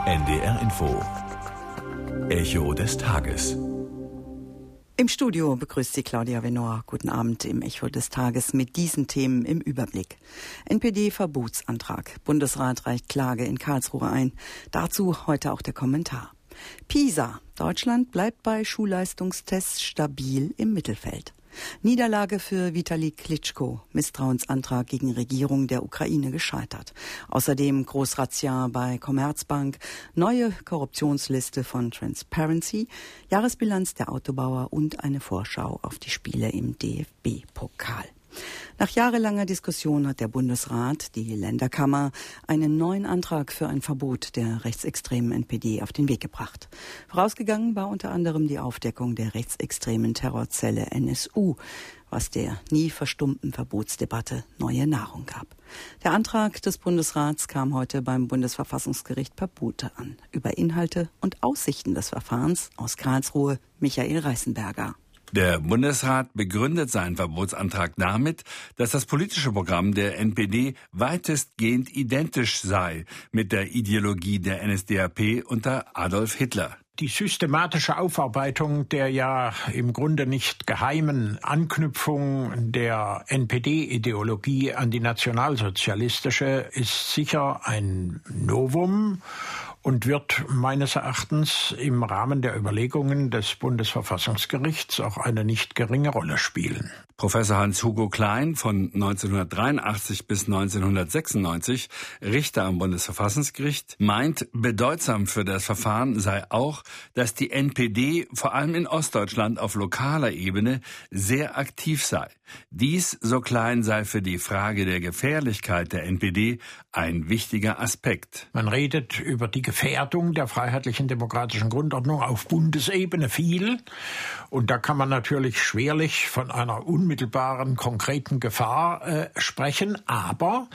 NDR Info. Echo des Tages. Im Studio begrüßt Sie Claudia Venor. Guten Abend im Echo des Tages mit diesen Themen im Überblick. NPD-Verbotsantrag. Bundesrat reicht Klage in Karlsruhe ein. Dazu heute auch der Kommentar. PISA. Deutschland bleibt bei Schulleistungstests stabil im Mittelfeld. Niederlage für Vitali Klitschko. Misstrauensantrag gegen Regierung der Ukraine gescheitert. Außerdem Großrazzia bei Commerzbank, neue Korruptionsliste von Transparency, Jahresbilanz der Autobauer und eine Vorschau auf die Spiele im DFB-Pokal. Nach jahrelanger Diskussion hat der Bundesrat, die Länderkammer, einen neuen Antrag für ein Verbot der rechtsextremen NPD auf den Weg gebracht. Vorausgegangen war unter anderem die Aufdeckung der rechtsextremen Terrorzelle NSU, was der nie verstummten Verbotsdebatte neue Nahrung gab. Der Antrag des Bundesrats kam heute beim Bundesverfassungsgericht per Bote an. Über Inhalte und Aussichten des Verfahrens aus Karlsruhe Michael Reißenberger. Der Bundesrat begründet seinen Verbotsantrag damit, dass das politische Programm der NPD weitestgehend identisch sei mit der Ideologie der NSDAP unter Adolf Hitler. Die systematische Aufarbeitung der ja im Grunde nicht geheimen Anknüpfung der NPD-Ideologie an die nationalsozialistische ist sicher ein Novum und wird meines Erachtens im Rahmen der Überlegungen des Bundesverfassungsgerichts auch eine nicht geringe Rolle spielen. Professor Hans-Hugo Klein, von 1983 bis 1996 Richter am Bundesverfassungsgericht, meint, bedeutsam für das Verfahren sei auch, dass die NPD vor allem in Ostdeutschland auf lokaler Ebene sehr aktiv sei. Dies, so Klein, sei für die Frage der Gefährlichkeit der NPD ein wichtiger Aspekt. Man redet über die Gefährdung der freiheitlichen demokratischen Grundordnung auf Bundesebene viel. Und da kann man natürlich schwerlich von einer unmittelbaren, konkreten Gefahr sprechen. Aber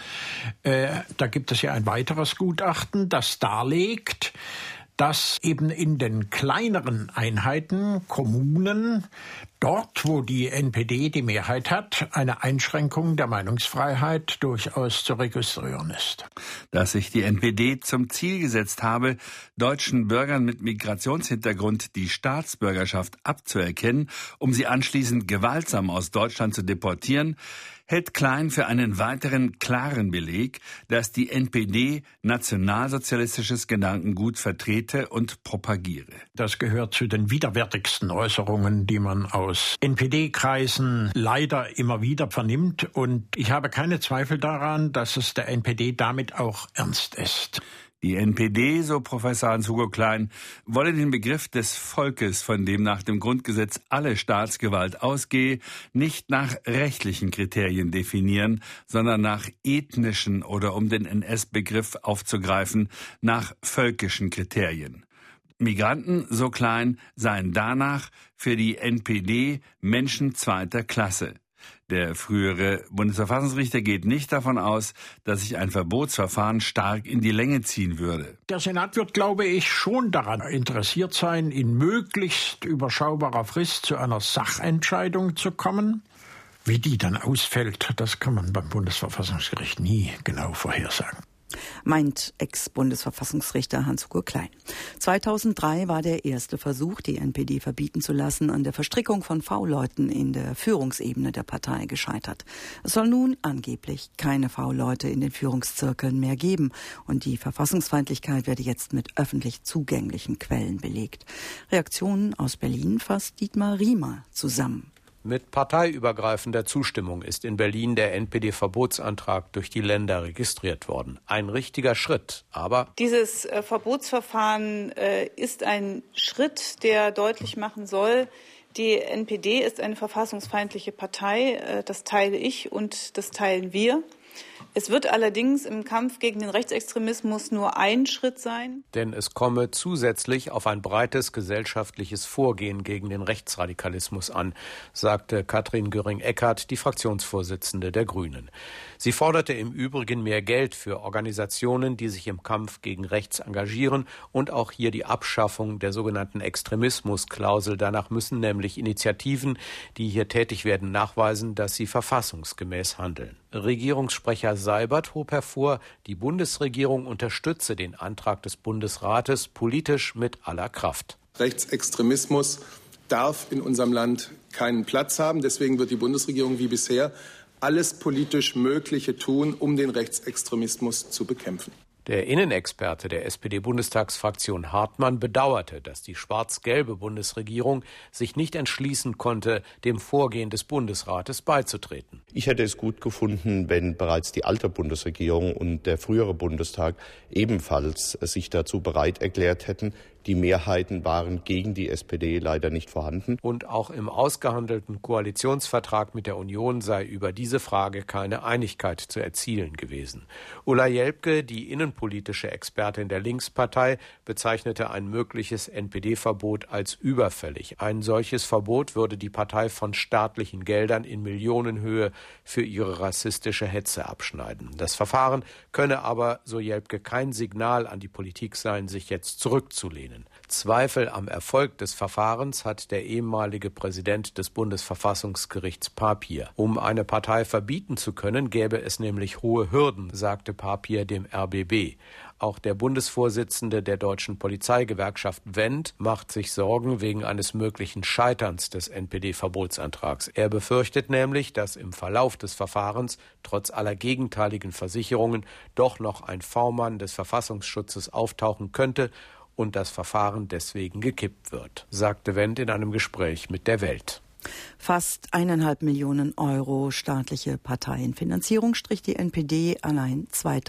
da gibt es ja ein weiteres Gutachten, das darlegt, dass eben in den kleineren Einheiten, Kommunen, dort, wo die NPD die Mehrheit hat, eine Einschränkung der Meinungsfreiheit durchaus zu registrieren ist. Dass sich die NPD zum Ziel gesetzt habe, deutschen Bürgern mit Migrationshintergrund die Staatsbürgerschaft abzuerkennen, um sie anschließend gewaltsam aus Deutschland zu deportieren, hält Klein für einen weiteren klaren Beleg, dass die NPD nationalsozialistisches Gedankengut vertrete und propagiere. Das gehört zu den widerwärtigsten Äußerungen, die man aus NPD-Kreisen leider immer wieder vernimmt. Und ich habe keine Zweifel daran, dass es der NPD damit auch ernst ist. Die NPD, so Professor Hans-Hugo Klein, wolle den Begriff des Volkes, von dem nach dem Grundgesetz alle Staatsgewalt ausgehe, nicht nach rechtlichen Kriterien definieren, sondern nach ethnischen oder, um den NS-Begriff aufzugreifen, nach völkischen Kriterien. Migranten, so Klein, seien danach für die NPD Menschen zweiter Klasse. Der frühere Bundesverfassungsrichter geht nicht davon aus, dass sich ein Verbotsverfahren stark in die Länge ziehen würde. Der Senat wird, glaube ich, schon daran interessiert sein, in möglichst überschaubarer Frist zu einer Sachentscheidung zu kommen. Wie die dann ausfällt, das kann man beim Bundesverfassungsgericht nie genau vorhersagen. Meint Ex-Bundesverfassungsrichter Hans-Hugo Klein. 2003 war der erste Versuch, die NPD verbieten zu lassen, an der Verstrickung von V-Leuten in der Führungsebene der Partei gescheitert. Es soll nun angeblich keine V-Leute in den Führungszirkeln mehr geben und die Verfassungsfeindlichkeit werde jetzt mit öffentlich zugänglichen Quellen belegt. Reaktionen aus Berlin fasst Dietmar Riemer zusammen. Mit parteiübergreifender Zustimmung ist in Berlin der NPD-Verbotsantrag durch die Länder registriert worden. Ein richtiger Schritt, aber dieses Verbotsverfahren ist ein Schritt, der deutlich machen soll, die NPD ist eine verfassungsfeindliche Partei. Das teile ich und das teilen wir. Es wird allerdings im Kampf gegen den Rechtsextremismus nur ein Schritt sein. Denn es komme zusätzlich auf ein breites gesellschaftliches Vorgehen gegen den Rechtsradikalismus an, sagte Katrin Göring-Eckardt, die Fraktionsvorsitzende der Grünen. Sie forderte im Übrigen mehr Geld für Organisationen, die sich im Kampf gegen rechts engagieren und auch hier die Abschaffung der sogenannten Extremismusklausel. Danach müssen nämlich Initiativen, die hier tätig werden, nachweisen, dass sie verfassungsgemäß handeln. Regierungssprecher Seibert hob hervor, die Bundesregierung unterstütze den Antrag des Bundesrates politisch mit aller Kraft. Rechtsextremismus darf in unserem Land keinen Platz haben. Deswegen wird die Bundesregierung wie bisher alles politisch Mögliche tun, um den Rechtsextremismus zu bekämpfen. Der Innenexperte der SPD-Bundestagsfraktion Hartmann bedauerte, dass die schwarz-gelbe Bundesregierung sich nicht entschließen konnte, dem Vorgehen des Bundesrates beizutreten. Ich hätte es gut gefunden, wenn bereits die alte Bundesregierung und der frühere Bundestag ebenfalls sich dazu bereit erklärt hätten. Die Mehrheiten waren gegen die SPD leider nicht vorhanden. Und auch im ausgehandelten Koalitionsvertrag mit der Union sei über diese Frage keine Einigkeit zu erzielen gewesen. Ulla Jelpke, die innenpolitische Expertin der Linkspartei, bezeichnete ein mögliches NPD-Verbot als überfällig. Ein solches Verbot würde die Partei von staatlichen Geldern in Millionenhöhe für ihre rassistische Hetze abschneiden. Das Verfahren könne aber, so Jelpke, kein Signal an die Politik sein, sich jetzt zurückzulehnen. Zweifel am Erfolg des Verfahrens hat der ehemalige Präsident des Bundesverfassungsgerichts Papier. Um eine Partei verbieten zu können, gäbe es nämlich hohe Hürden, sagte Papier dem RBB. Auch der Bundesvorsitzende der Deutschen Polizeigewerkschaft Wendt macht sich Sorgen wegen eines möglichen Scheiterns des NPD-Verbotsantrags. Er befürchtet nämlich, dass im Verlauf des Verfahrens trotz aller gegenteiligen Versicherungen doch noch ein V-Mann des Verfassungsschutzes auftauchen könnte und das Verfahren deswegen gekippt wird, sagte Wendt in einem Gespräch mit der Welt. Fast 1,5 Millionen Euro staatliche Parteienfinanzierung strich die NPD allein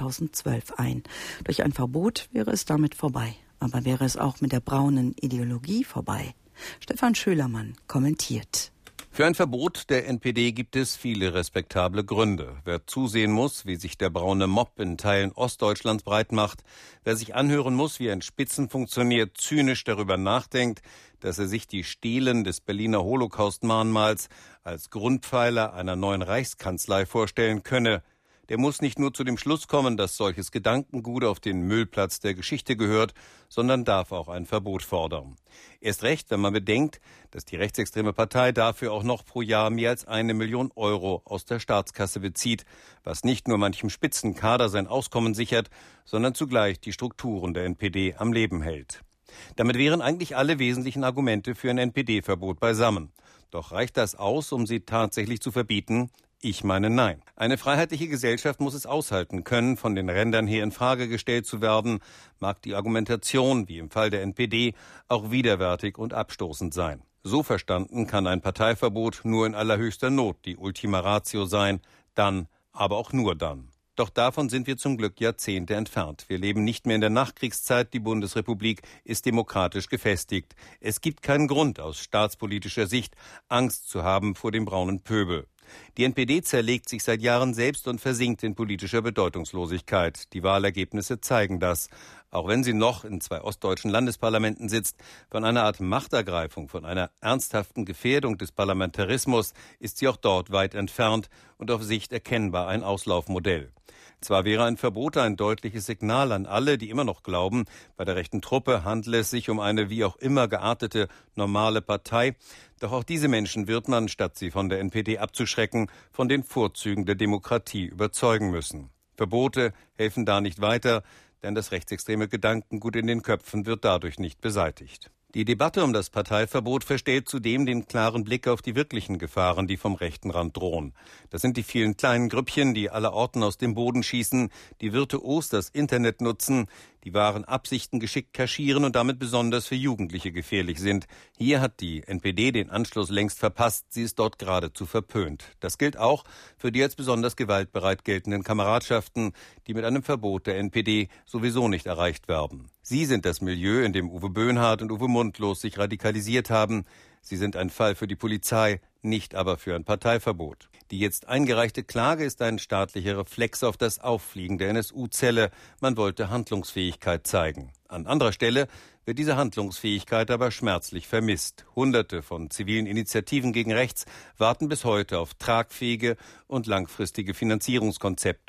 2012 ein. Durch ein Verbot wäre es damit vorbei. Aber wäre es auch mit der braunen Ideologie vorbei? Stefan Schölermann kommentiert. Für ein Verbot der NPD gibt es viele respektable Gründe. Wer zusehen muss, wie sich der braune Mob in Teilen Ostdeutschlands breit macht, wer sich anhören muss, wie ein Spitzenfunktionär zynisch darüber nachdenkt, dass er sich die Stelen des Berliner Holocaust-Mahnmals als Grundpfeiler einer neuen Reichskanzlei vorstellen könne, der muss nicht nur zu dem Schluss kommen, dass solches Gedankengut auf den Müllplatz der Geschichte gehört, sondern darf auch ein Verbot fordern. Erst recht, wenn man bedenkt, dass die rechtsextreme Partei dafür auch noch pro Jahr mehr als 1 Million Euro aus der Staatskasse bezieht, was nicht nur manchem Spitzenkader sein Auskommen sichert, sondern zugleich die Strukturen der NPD am Leben hält. Damit wären eigentlich alle wesentlichen Argumente für ein NPD-Verbot beisammen. Doch reicht das aus, um sie tatsächlich zu verbieten? Ich meine nein. Eine freiheitliche Gesellschaft muss es aushalten können, von den Rändern her in Frage gestellt zu werden, mag die Argumentation, wie im Fall der NPD, auch widerwärtig und abstoßend sein. So verstanden kann ein Parteiverbot nur in allerhöchster Not die Ultima Ratio sein, dann, aber auch nur dann. Doch davon sind wir zum Glück Jahrzehnte entfernt. Wir leben nicht mehr in der Nachkriegszeit, die Bundesrepublik ist demokratisch gefestigt. Es gibt keinen Grund, aus staatspolitischer Sicht Angst zu haben vor dem braunen Pöbel. Die NPD zerlegt sich seit Jahren selbst und versinkt in politischer Bedeutungslosigkeit. Die Wahlergebnisse zeigen das. Auch wenn sie noch in 2 ostdeutschen Landesparlamenten sitzt, von einer Art Machtergreifung, von einer ernsthaften Gefährdung des Parlamentarismus ist sie auch dort weit entfernt und auf Sicht erkennbar ein Auslaufmodell. Zwar wäre ein Verbot ein deutliches Signal an alle, die immer noch glauben, bei der rechten Truppe handle es sich um eine wie auch immer geartete normale Partei, doch auch diese Menschen wird man, statt sie von der NPD abzuschrecken, von den Vorzügen der Demokratie überzeugen müssen. Verbote helfen da nicht weiter, denn das rechtsextreme Gedankengut in den Köpfen wird dadurch nicht beseitigt. Die Debatte um das Parteiverbot verstellt zudem den klaren Blick auf die wirklichen Gefahren, die vom rechten Rand drohen. Das sind die vielen kleinen Grüppchen, die allerorten aus dem Boden schießen, die virtuos das Internet nutzen, die wahren Absichten geschickt kaschieren und damit besonders für Jugendliche gefährlich sind. Hier hat die NPD den Anschluss längst verpasst, sie ist dort geradezu verpönt. Das gilt auch für die als besonders gewaltbereit geltenden Kameradschaften, die mit einem Verbot der NPD sowieso nicht erreicht werden. Sie sind das Milieu, in dem Uwe Böhnhardt und Uwe Mundlos sich radikalisiert haben. Sie sind ein Fall für die Polizei, nicht aber für ein Parteiverbot. Die jetzt eingereichte Klage ist ein staatlicher Reflex auf das Auffliegen der NSU-Zelle. Man wollte Handlungsfähigkeit zeigen. An anderer Stelle wird diese Handlungsfähigkeit aber schmerzlich vermisst. Hunderte von zivilen Initiativen gegen rechts warten bis heute auf tragfähige und langfristige Finanzierungskonzepte.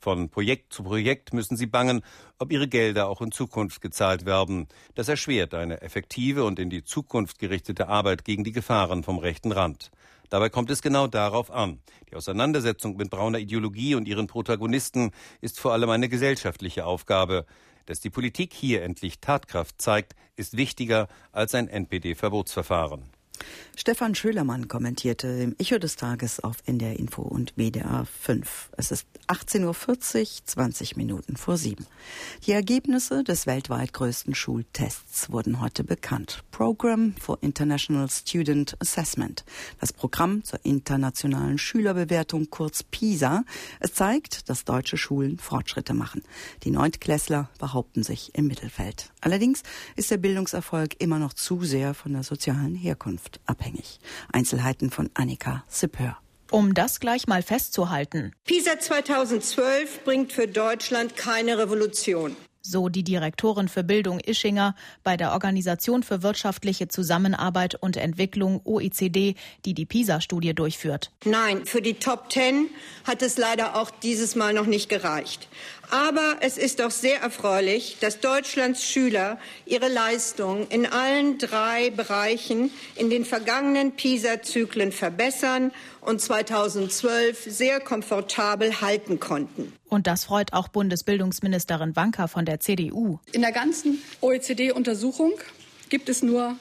Von Projekt zu Projekt müssen sie bangen, ob ihre Gelder auch in Zukunft gezahlt werden. Das erschwert eine effektive und in die Zukunft gerichtete Arbeit gegen die Gefahren vom rechten Rand. Dabei kommt es genau darauf an. Die Auseinandersetzung mit brauner Ideologie und ihren Protagonisten ist vor allem eine gesellschaftliche Aufgabe. Dass die Politik hier endlich Tatkraft zeigt, ist wichtiger als ein NPD-Verbotsverfahren. Stefan Schölermann kommentierte im Echo des Tages auf NDR Info und WDR 5. Es ist 18.40 Uhr, 20 Minuten vor 7. Die Ergebnisse des weltweit größten Schultests wurden heute bekannt. Program for International Student Assessment. Das Programm zur internationalen Schülerbewertung, kurz PISA. Es zeigt, dass deutsche Schulen Fortschritte machen. Die Neuntklässler behaupten sich im Mittelfeld. Allerdings ist der Bildungserfolg immer noch zu sehr von der sozialen Herkunft abhängig. Einzelheiten von Annika Sippör. Um das gleich mal festzuhalten. PISA 2012 bringt für Deutschland keine Revolution. So die Direktorin für Bildung Ischinger bei der Organisation für wirtschaftliche Zusammenarbeit und Entwicklung OECD, die die PISA-Studie durchführt. Nein, für die Top 10 hat es leider auch dieses Mal noch nicht gereicht. Aber es ist doch sehr erfreulich, dass Deutschlands Schüler ihre Leistung in allen 3 Bereichen in den vergangenen PISA-Zyklen verbessern und 2012 sehr komfortabel halten konnten. Und das freut auch Bundesbildungsministerin Wanka von der CDU. In der ganzen OECD-Untersuchung gibt es nur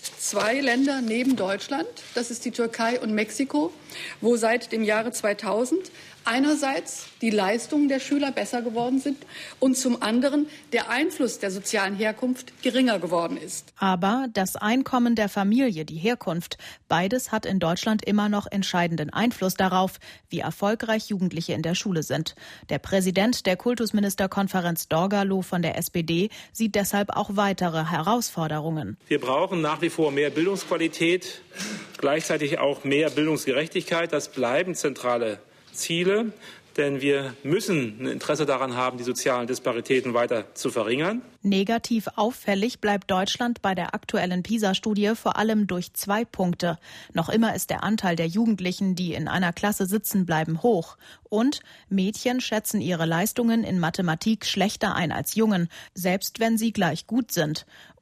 2 Länder neben Deutschland, das ist die Türkei und Mexiko, wo seit dem Jahre 2000 einerseits die Leistungen der Schüler besser geworden sind und zum anderen der Einfluss der sozialen Herkunft geringer geworden ist. Aber das Einkommen der Familie, die Herkunft, beides hat in Deutschland immer noch entscheidenden Einfluss darauf, wie erfolgreich Jugendliche in der Schule sind. Der Präsident der Kultusministerkonferenz Dorgalow von der SPD sieht deshalb auch weitere Herausforderungen. Wir brauchen nach wie vor mehr Bildungsqualität, gleichzeitig auch mehr Bildungsgerechtigkeit. Das bleiben zentrale Ziele, denn wir müssen ein Interesse daran haben, die sozialen Disparitäten weiter zu verringern. Negativ auffällig bleibt Deutschland bei der aktuellen PISA-Studie vor allem durch 2 Punkte. Noch immer ist der Anteil der Jugendlichen, die in einer Klasse sitzen bleiben, hoch. Und Mädchen schätzen ihre Leistungen in Mathematik schlechter ein als Jungen, selbst wenn sie gleich gut sind.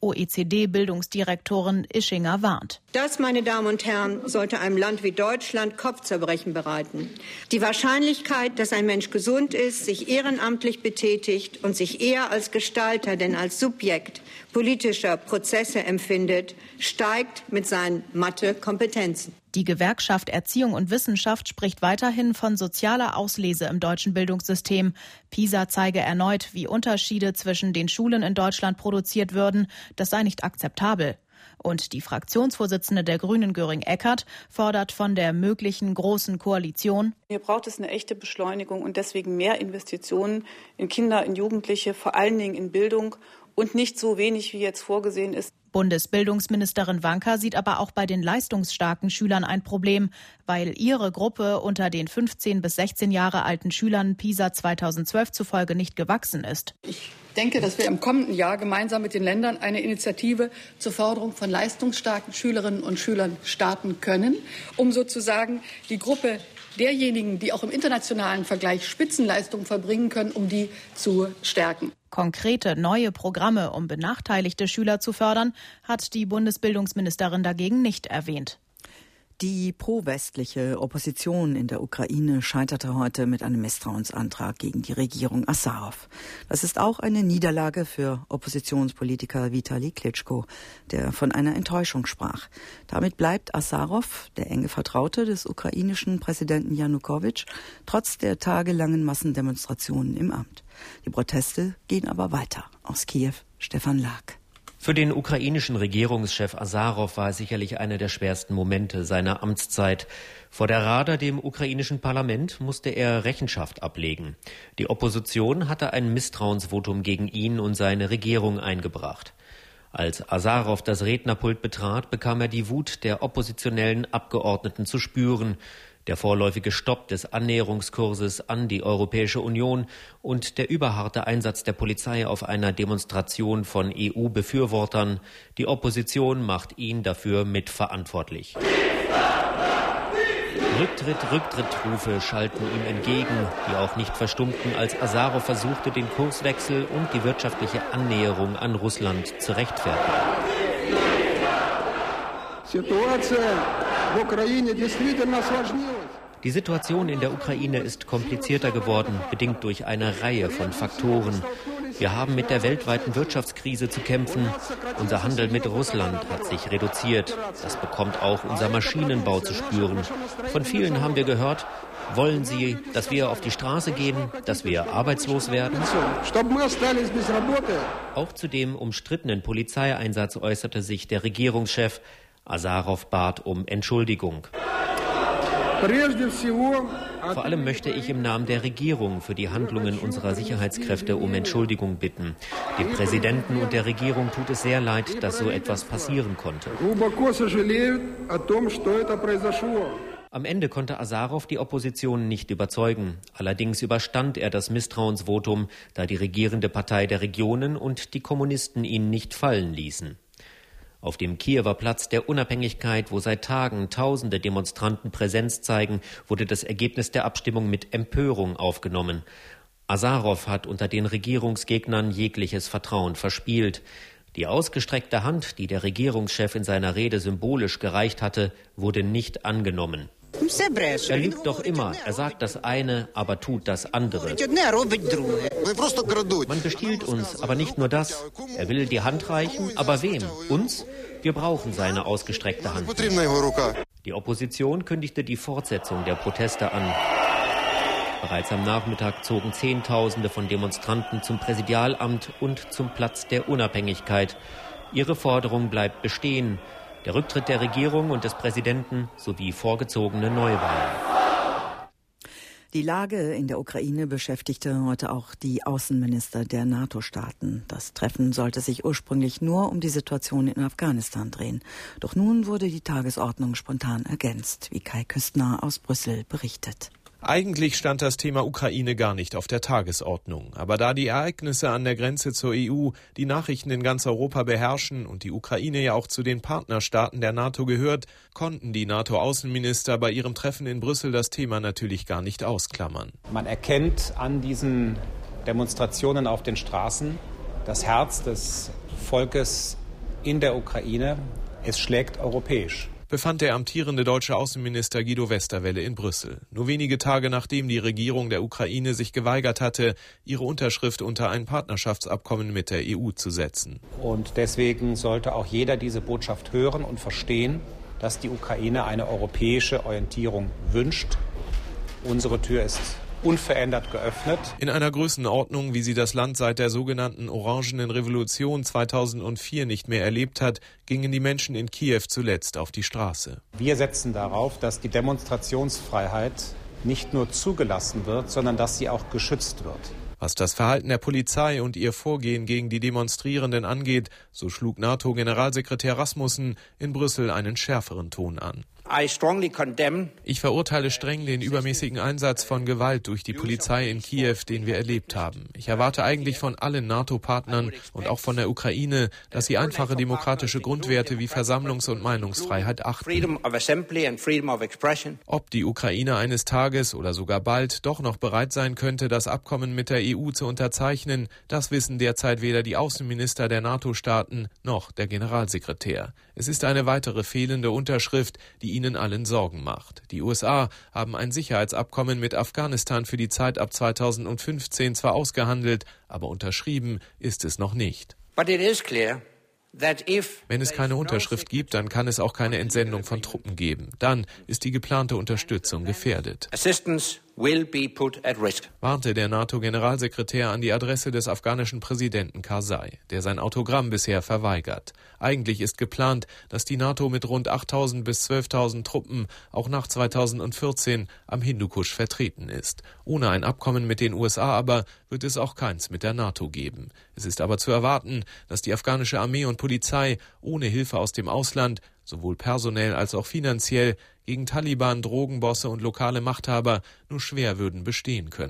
OECD-Bildungsdirektorin Ischinger warnt. Das, meine Damen und Herren, sollte einem Land wie Deutschland Kopfzerbrechen bereiten. Die Wahrscheinlichkeit, dass ein Mensch gesund ist, sich ehrenamtlich betätigt und sich eher als Gestalter denn als Subjekt politischer Prozesse empfindet, steigt mit seinen Mathe-Kompetenzen. Die Gewerkschaft Erziehung und Wissenschaft spricht weiterhin von sozialer Auslese im deutschen Bildungssystem. PISA zeige erneut, wie Unterschiede zwischen den Schulen in Deutschland produziert würden. Das sei nicht akzeptabel. Und die Fraktionsvorsitzende der Grünen, Göring-Eckardt, fordert von der möglichen Großen Koalition: Hier braucht es eine echte Beschleunigung und deswegen mehr Investitionen in Kinder, in Jugendliche, vor allen Dingen in Bildung und nicht so wenig, wie jetzt vorgesehen ist. Bundesbildungsministerin Wanka sieht aber auch bei den leistungsstarken Schülern ein Problem, weil ihre Gruppe unter den 15 bis 16 Jahre alten Schülern PISA 2012 zufolge nicht gewachsen ist. Ich denke, dass wir im kommenden Jahr gemeinsam mit den Ländern eine Initiative zur Förderung von leistungsstarken Schülerinnen und Schülern starten können, um sozusagen die Gruppe derjenigen, die auch im internationalen Vergleich Spitzenleistungen verbringen können, um die zu stärken. Konkrete neue Programme, um benachteiligte Schüler zu fördern, hat die Bundesbildungsministerin dagegen nicht erwähnt. Die pro-westliche Opposition in der Ukraine scheiterte heute mit einem Misstrauensantrag gegen die Regierung Asarow. Das ist auch eine Niederlage für Oppositionspolitiker Vitali Klitschko, der von einer Enttäuschung sprach. Damit bleibt Asarow, der enge Vertraute des ukrainischen Präsidenten Janukowitsch, trotz der tagelangen Massendemonstrationen im Amt. Die Proteste gehen aber weiter. Aus Kiew, Stefan Lag. Für den ukrainischen Regierungschef Asarow war es sicherlich einer der schwersten Momente seiner Amtszeit. Vor der Rada, dem ukrainischen Parlament, musste er Rechenschaft ablegen. Die Opposition hatte ein Misstrauensvotum gegen ihn und seine Regierung eingebracht. Als Asarow das Rednerpult betrat, bekam er die Wut der oppositionellen Abgeordneten zu spüren. Der vorläufige Stopp des Annäherungskurses an die Europäische Union und der überharte Einsatz der Polizei auf einer Demonstration von EU-Befürwortern. Die Opposition macht ihn dafür mitverantwortlich. Rücktritt-Rufe schalten ihm entgegen, die auch nicht verstummten, als Asarow versuchte, den Kurswechsel und die wirtschaftliche Annäherung an Russland zu rechtfertigen. Die Situation in der Ukraine ist komplizierter geworden, bedingt durch eine Reihe von Faktoren. Wir haben mit der weltweiten Wirtschaftskrise zu kämpfen. Unser Handel mit Russland hat sich reduziert. Das bekommt auch unser Maschinenbau zu spüren. Von vielen haben wir gehört, wollen Sie, dass wir auf die Straße gehen, dass wir arbeitslos werden? Auch zu dem umstrittenen Polizeieinsatz äußerte sich der Regierungschef. Asarow bat um Entschuldigung. Vor allem möchte ich im Namen der Regierung für die Handlungen unserer Sicherheitskräfte um Entschuldigung bitten. Dem Präsidenten und der Regierung tut es sehr leid, dass so etwas passieren konnte. Am Ende konnte Asarow die Opposition nicht überzeugen. Allerdings überstand er das Misstrauensvotum, da die regierende Partei der Regionen und die Kommunisten ihn nicht fallen ließen. Auf dem Kiewer Platz der Unabhängigkeit, wo seit Tagen tausende Demonstranten Präsenz zeigen, wurde das Ergebnis der Abstimmung mit Empörung aufgenommen. Asarow hat unter den Regierungsgegnern jegliches Vertrauen verspielt. Die ausgestreckte Hand, die der Regierungschef in seiner Rede symbolisch gereicht hatte, wurde nicht angenommen. Er lügt doch immer. Er sagt das eine, aber tut das andere. Man bestiehlt uns, aber nicht nur das. Er will die Hand reichen, aber wem? Uns? Wir brauchen seine ausgestreckte Hand. Die Opposition kündigte die Fortsetzung der Proteste an. Bereits am Nachmittag zogen Zehntausende von Demonstranten zum Präsidialamt und zum Platz der Unabhängigkeit. Ihre Forderung bleibt bestehen. Der Rücktritt der Regierung und des Präsidenten sowie vorgezogene Neuwahlen. Die Lage in der Ukraine beschäftigte heute auch die Außenminister der NATO-Staaten. Das Treffen sollte sich ursprünglich nur um die Situation in Afghanistan drehen. Doch nun wurde die Tagesordnung spontan ergänzt, wie Kai Küstner aus Brüssel berichtet. Eigentlich stand das Thema Ukraine gar nicht auf der Tagesordnung. Aber da die Ereignisse an der Grenze zur EU die Nachrichten in ganz Europa beherrschen und die Ukraine ja auch zu den Partnerstaaten der NATO gehört, konnten die NATO-Außenminister bei ihrem Treffen in Brüssel das Thema natürlich gar nicht ausklammern. Man erkennt an diesen Demonstrationen auf den Straßen das Herz des Volkes in der Ukraine. Es schlägt europäisch, befand der amtierende deutsche Außenminister Guido Westerwelle in Brüssel. Nur wenige Tage nachdem die Regierung der Ukraine sich geweigert hatte, ihre Unterschrift unter ein Partnerschaftsabkommen mit der EU zu setzen. Und deswegen sollte auch jeder diese Botschaft hören und verstehen, dass die Ukraine eine europäische Orientierung wünscht. Unsere Tür ist unverändert geöffnet. In einer Größenordnung, wie sie das Land seit der sogenannten Orangenen Revolution 2004 nicht mehr erlebt hat, gingen die Menschen in Kiew zuletzt auf die Straße. Wir setzen darauf, dass die Demonstrationsfreiheit nicht nur zugelassen wird, sondern dass sie auch geschützt wird. Was das Verhalten der Polizei und ihr Vorgehen gegen die Demonstrierenden angeht, so schlug NATO-Generalsekretär Rasmussen in Brüssel einen schärferen Ton an. Ich verurteile streng den übermäßigen Einsatz von Gewalt durch die Polizei in Kiew, den wir erlebt haben. Ich erwarte eigentlich von allen NATO-Partnern und auch von der Ukraine, dass sie einfache demokratische Grundwerte wie Versammlungs- und Meinungsfreiheit achten. Ob die Ukraine eines Tages oder sogar bald doch noch bereit sein könnte, das Abkommen mit der EU zu unterzeichnen, das wissen derzeit weder die Außenminister der NATO-Staaten noch der Generalsekretär. Es ist eine weitere fehlende Unterschrift, die ihnen allen Sorgen macht. Die USA haben ein Sicherheitsabkommen mit Afghanistan für die Zeit ab 2015 zwar ausgehandelt, aber unterschrieben ist es noch nicht. Wenn es keine Unterschrift gibt, dann kann es auch keine Entsendung von Truppen geben. Dann ist die geplante Unterstützung gefährdet, warnte der NATO-Generalsekretär an die Adresse des afghanischen Präsidenten Karzai, der sein Autogramm bisher verweigert. Eigentlich ist geplant, dass die NATO mit rund 8.000 bis 12.000 Truppen auch nach 2014 am Hindukusch vertreten ist. Ohne ein Abkommen mit den USA aber wird es auch keins mit der NATO geben. Es ist aber zu erwarten, dass die afghanische Armee und Polizei ohne Hilfe aus dem Ausland, sowohl personell als auch finanziell, gegen Taliban, Drogenbosse und lokale Machthaber nur schwer würden bestehen können.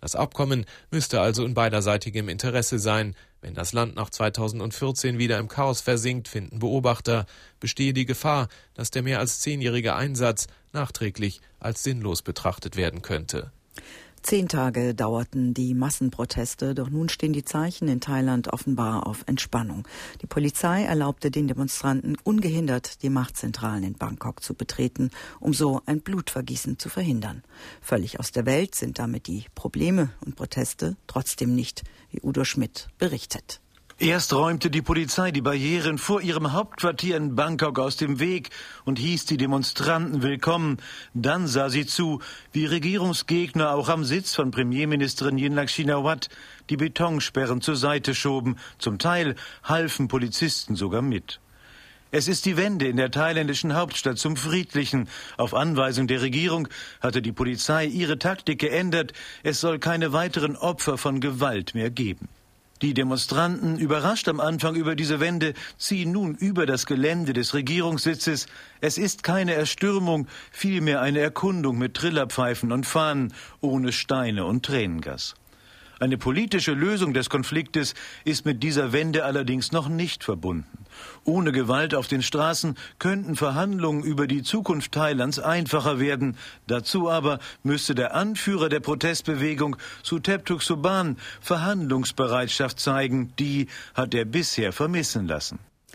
Das Abkommen müsste also in beiderseitigem Interesse sein. Wenn das Land nach 2014 wieder im Chaos versinkt, finden Beobachter, bestehe die Gefahr, dass der mehr als 10-jährige Einsatz nachträglich als sinnlos betrachtet werden könnte. 10 Tage dauerten die Massenproteste, doch nun stehen die Zeichen in Thailand offenbar auf Entspannung. Die Polizei erlaubte den Demonstranten ungehindert, die Machtzentralen in Bangkok zu betreten, um so ein Blutvergießen zu verhindern. Völlig aus der Welt sind damit die Probleme und Proteste trotzdem nicht, wie Udo Schmidt berichtet. Erst räumte die Polizei die Barrieren vor ihrem Hauptquartier in Bangkok aus dem Weg und hieß die Demonstranten willkommen. Dann sah sie zu, wie Regierungsgegner auch am Sitz von Premierministerin Yingluck Shinawatra die Betonsperren zur Seite schoben. Zum Teil halfen Polizisten sogar mit. Es ist die Wende in der thailändischen Hauptstadt zum Friedlichen. Auf Anweisung der Regierung hatte die Polizei ihre Taktik geändert. Es soll keine weiteren Opfer von Gewalt mehr geben. Die Demonstranten, überrascht am Anfang über diese Wende, ziehen nun über das Gelände des Regierungssitzes. Es ist keine Erstürmung, vielmehr eine Erkundung mit Trillerpfeifen und Fahnen, ohne Steine und Tränengas. Eine politische Lösung des Konfliktes ist mit dieser Wende allerdings noch nicht verbunden. Ohne Gewalt auf den Straßen könnten Verhandlungen über die Zukunft Thailands einfacher werden. Dazu aber müsste der Anführer der Protestbewegung, Suthep Thaugsuban, Verhandlungsbereitschaft zeigen. Die hat er bisher vermissen lassen.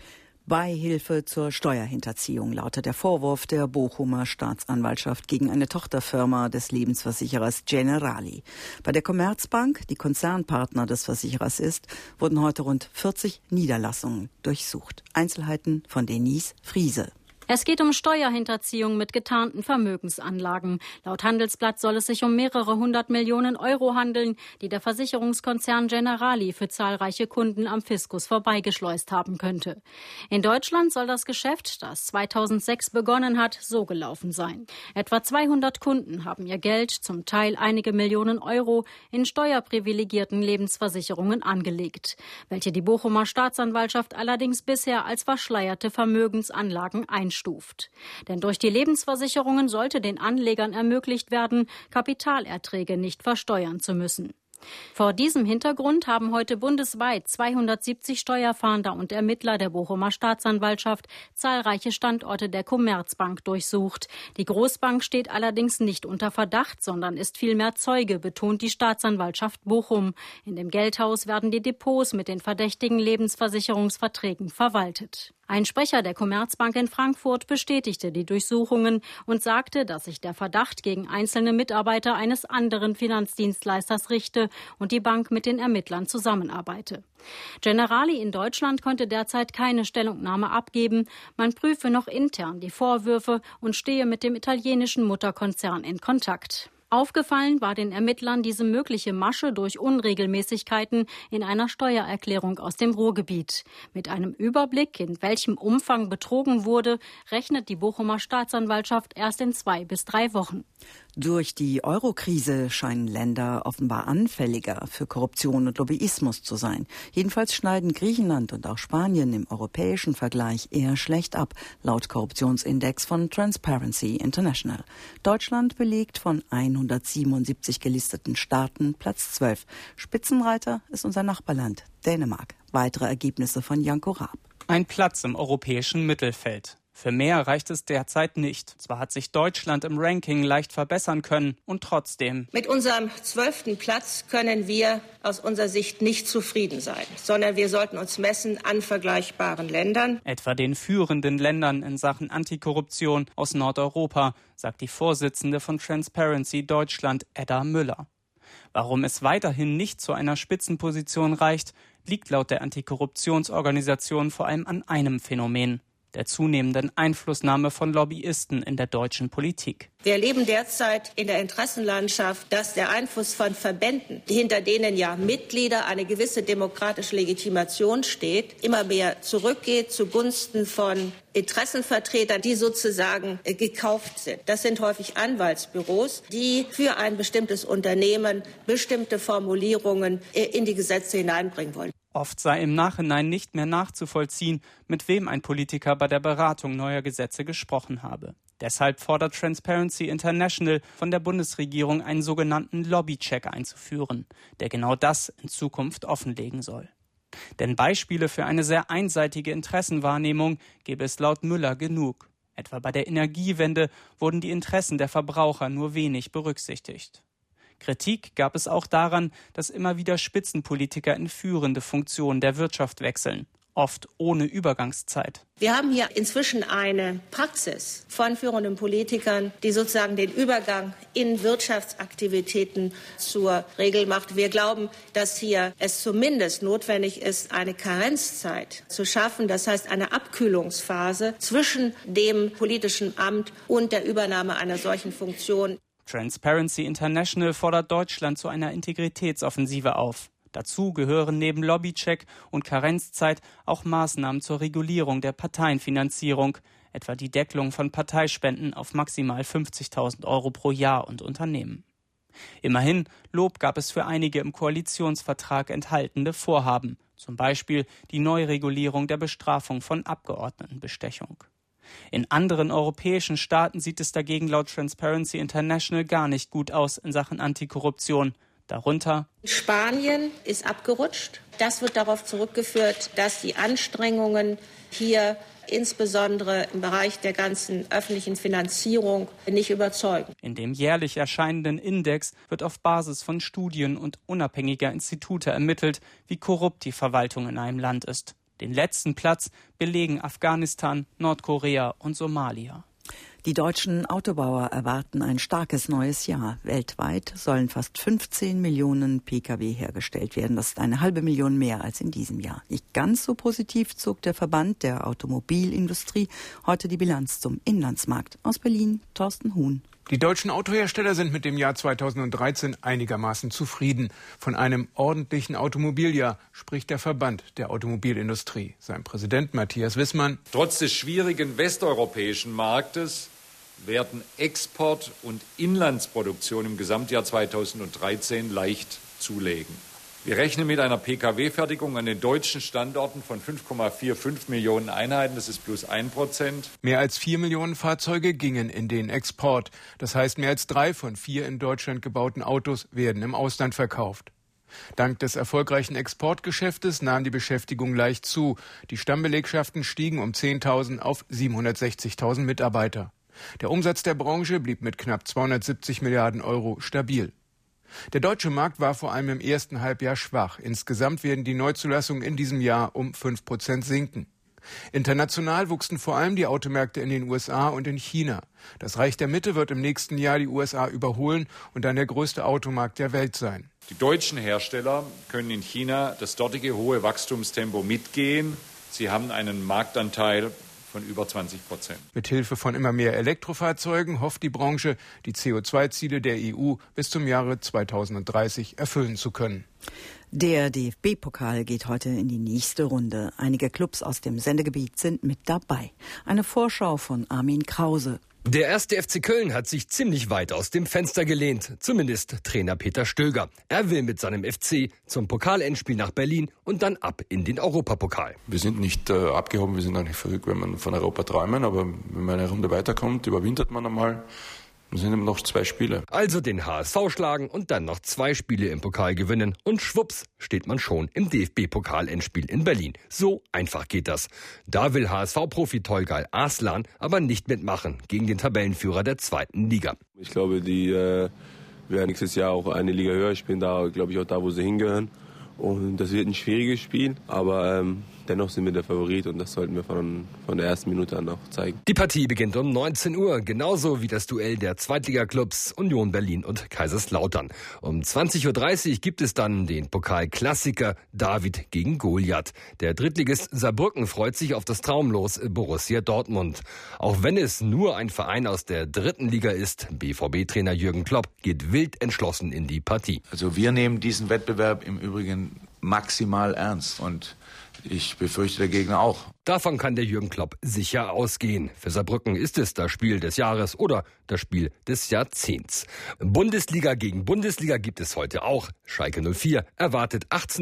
Beihilfe zur Steuerhinterziehung lautet der Vorwurf der Bochumer Staatsanwaltschaft gegen eine Tochterfirma des Lebensversicherers Generali. Bei der Commerzbank, die Konzernpartner des Versicherers ist, wurden heute rund 40 Niederlassungen durchsucht. Einzelheiten von Denise Friese. Es geht um Steuerhinterziehung mit getarnten Vermögensanlagen. Laut Handelsblatt soll es sich um mehrere 100 Millionen Euro handeln, die der Versicherungskonzern Generali für zahlreiche Kunden am Fiskus vorbeigeschleust haben könnte. In Deutschland soll das Geschäft, das 2006 begonnen hat, so gelaufen sein. Etwa 200 Kunden haben ihr Geld, zum Teil einige Millionen Euro, in steuerprivilegierten Lebensversicherungen angelegt, welche die Bochumer Staatsanwaltschaft allerdings bisher als verschleierte Vermögensanlagen einstuft. Denn durch die Lebensversicherungen sollte den Anlegern ermöglicht werden, Kapitalerträge nicht versteuern zu müssen. Vor diesem Hintergrund haben heute bundesweit 270 Steuerfahnder und Ermittler der Bochumer Staatsanwaltschaft zahlreiche Standorte der Commerzbank durchsucht. Die Großbank steht allerdings nicht unter Verdacht, sondern ist vielmehr Zeuge, betont die Staatsanwaltschaft Bochum. In dem Geldhaus werden die Depots mit den verdächtigen Lebensversicherungsverträgen verwaltet. Ein Sprecher der Commerzbank in Frankfurt bestätigte die Durchsuchungen und sagte, dass sich der Verdacht gegen einzelne Mitarbeiter eines anderen Finanzdienstleisters richte und die Bank mit den Ermittlern zusammenarbeite. Generali in Deutschland konnte derzeit keine Stellungnahme abgeben. Man prüfe noch intern die Vorwürfe und stehe mit dem italienischen Mutterkonzern in Kontakt. Aufgefallen war den Ermittlern diese mögliche Masche durch Unregelmäßigkeiten in einer Steuererklärung aus dem Ruhrgebiet. Mit einem Überblick, in welchem Umfang betrogen wurde, rechnet die Bochumer Staatsanwaltschaft erst in 2 bis 3 Wochen. Durch die Euro-Krise scheinen Länder offenbar anfälliger für Korruption und Lobbyismus zu sein. Jedenfalls schneiden Griechenland und auch Spanien im europäischen Vergleich eher schlecht ab, laut Korruptionsindex von Transparency International. Deutschland belegt von 177 gelisteten Staaten Platz 12. Spitzenreiter ist unser Nachbarland Dänemark. Weitere Ergebnisse von Janko Raab. Ein Platz im europäischen Mittelfeld. Für mehr reicht es derzeit nicht. Zwar hat sich Deutschland im Ranking leicht verbessern können und trotzdem. Mit unserem 12. Platz können wir aus unserer Sicht nicht zufrieden sein, sondern wir sollten uns messen an vergleichbaren Ländern. Etwa den führenden Ländern in Sachen Antikorruption aus Nordeuropa, sagt die Vorsitzende von Transparency Deutschland, Edda Müller. Warum es weiterhin nicht zu einer Spitzenposition reicht, liegt laut der Antikorruptionsorganisation vor allem an einem Phänomen: der zunehmenden Einflussnahme von Lobbyisten in der deutschen Politik. Wir erleben derzeit in der Interessenlandschaft, dass der Einfluss von Verbänden, hinter denen ja Mitglieder eine gewisse demokratische Legitimation steht, immer mehr zurückgeht zugunsten von Interessenvertretern, die sozusagen gekauft sind. Das sind häufig Anwaltsbüros, die für ein bestimmtes Unternehmen bestimmte Formulierungen in die Gesetze hineinbringen wollen. Oft sei im Nachhinein nicht mehr nachzuvollziehen, mit wem ein Politiker bei der Beratung neuer Gesetze gesprochen habe. Deshalb fordert Transparency International von der Bundesregierung, einen sogenannten Lobbycheck einzuführen, der genau das in Zukunft offenlegen soll. Denn Beispiele für eine sehr einseitige Interessenwahrnehmung gäbe es laut Müller genug. Etwa bei der Energiewende wurden die Interessen der Verbraucher nur wenig berücksichtigt. Kritik gab es auch daran, dass immer wieder Spitzenpolitiker in führende Funktionen der Wirtschaft wechseln, oft ohne Übergangszeit. Wir haben hier inzwischen eine Praxis von führenden Politikern, die sozusagen den Übergang in Wirtschaftsaktivitäten zur Regel macht. Wir glauben, dass hier es zumindest notwendig ist, eine Karenzzeit zu schaffen, das heißt eine Abkühlungsphase zwischen dem politischen Amt und der Übernahme einer solchen Funktion. Transparency International fordert Deutschland zu einer Integritätsoffensive auf. Dazu gehören neben Lobbycheck und Karenzzeit auch Maßnahmen zur Regulierung der Parteienfinanzierung, etwa die Deckelung von Parteispenden auf maximal 50.000 € pro Jahr und Unternehmen. Immerhin, Lob gab es für einige im Koalitionsvertrag enthaltene Vorhaben, zum Beispiel die Neuregulierung der Bestrafung von Abgeordnetenbestechung. In anderen europäischen Staaten sieht es dagegen laut Transparency International gar nicht gut aus in Sachen Antikorruption. Darunter Spanien ist abgerutscht. Das wird darauf zurückgeführt, dass die Anstrengungen hier insbesondere im Bereich der ganzen öffentlichen Finanzierung nicht überzeugen. In dem jährlich erscheinenden Index wird auf Basis von Studien und unabhängiger Institute ermittelt, wie korrupt die Verwaltung in einem Land ist. Den letzten Platz belegen Afghanistan, Nordkorea und Somalia. Die deutschen Autobauer erwarten ein starkes neues Jahr. Weltweit sollen fast 15 Millionen Pkw hergestellt werden. Das ist 500.000 mehr als in diesem Jahr. Nicht ganz so positiv zog der Verband der Automobilindustrie heute die Bilanz zum Inlandsmarkt. Aus Berlin, Thorsten Huhn. Die deutschen Autohersteller sind mit dem Jahr 2013 einigermaßen zufrieden. Von einem ordentlichen Automobiljahr spricht der Verband der Automobilindustrie. Sein Präsident Matthias Wissmann: Trotz des schwierigen westeuropäischen Marktes werden Export- und Inlandsproduktion im Gesamtjahr 2013 leicht zulegen. Wir rechnen mit einer Pkw-Fertigung an den deutschen Standorten von 5,45 Millionen Einheiten, das ist plus 1%. Mehr als 4 Millionen Fahrzeuge gingen in den Export. Das heißt, mehr als 3 von 4 in Deutschland gebauten Autos werden im Ausland verkauft. Dank des erfolgreichen Exportgeschäftes nahm die Beschäftigung leicht zu. Die Stammbelegschaften stiegen um 10.000 auf 760.000 Mitarbeiter. Der Umsatz der Branche blieb mit knapp 270 Milliarden € stabil. Der deutsche Markt war vor allem im ersten Halbjahr schwach. Insgesamt werden die Neuzulassungen in diesem Jahr um 5% sinken. International wuchsen vor allem die Automärkte in den USA und in China. Das Reich der Mitte wird im nächsten Jahr die USA überholen und dann der größte Automarkt der Welt sein. Die deutschen Hersteller können in China das dortige hohe Wachstumstempo mitgehen. Sie haben einen Marktanteil von über 20%. Mithilfe von immer mehr Elektrofahrzeugen hofft die Branche, die CO2-Ziele der EU bis zum Jahre 2030 erfüllen zu können. Der DFB-Pokal geht heute in die nächste Runde. Einige Clubs aus dem Sendegebiet sind mit dabei. Eine Vorschau von Armin Krause. Der 1. FC Köln hat sich ziemlich weit aus dem Fenster gelehnt, zumindest Trainer Peter Stöger. Er will mit seinem FC zum Pokalendspiel nach Berlin und dann ab in den Europapokal. Wir sind nicht abgehoben, wir sind auch nicht verrückt, wenn man von Europa träumen, aber wenn man eine Runde weiterkommt, überwintert man einmal. Es sind noch 2 Spiele. Also den HSV schlagen und dann noch 2 Spiele im Pokal gewinnen. Und schwupps steht man schon im DFB-Pokal-Endspiel in Berlin. So einfach geht das. Da will HSV-Profi Tolgay Arslan aber nicht mitmachen gegen den Tabellenführer der 2. Liga. Ich glaube, die werden nächstes Jahr auch eine Liga höher spielen. Da glaube ich auch da, wo sie hingehören. Und das wird ein schwieriges Spiel, aber dennoch sind wir der Favorit und das sollten wir von der ersten Minute an auch zeigen. Die Partie beginnt um 19 Uhr, genauso wie das Duell der Zweitliga-Clubs Union Berlin und Kaiserslautern. Um 20.30 Uhr gibt es dann den Pokalklassiker David gegen Goliath. Der Drittligist Saarbrücken freut sich auf das Traumlos Borussia Dortmund. Auch wenn es nur ein Verein aus der 3. Liga ist, BVB-Trainer Jürgen Klopp geht wild entschlossen in die Partie. Also wir nehmen diesen Wettbewerb im Übrigen maximal ernst und ich befürchte der Gegner auch. Davon kann der Jürgen Klopp sicher ausgehen. Für Saarbrücken ist es das Spiel des Jahres oder das Spiel des Jahrzehnts. Bundesliga gegen Bundesliga gibt es heute auch. Schalke 04 erwartet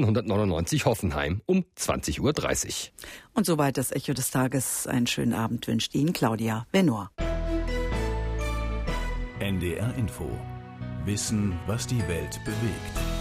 1899 Hoffenheim um 20.30 Uhr. Und soweit das Echo des Tages. Einen schönen Abend wünscht Ihnen Claudia Venor. NDR Info. Wissen, was die Welt bewegt.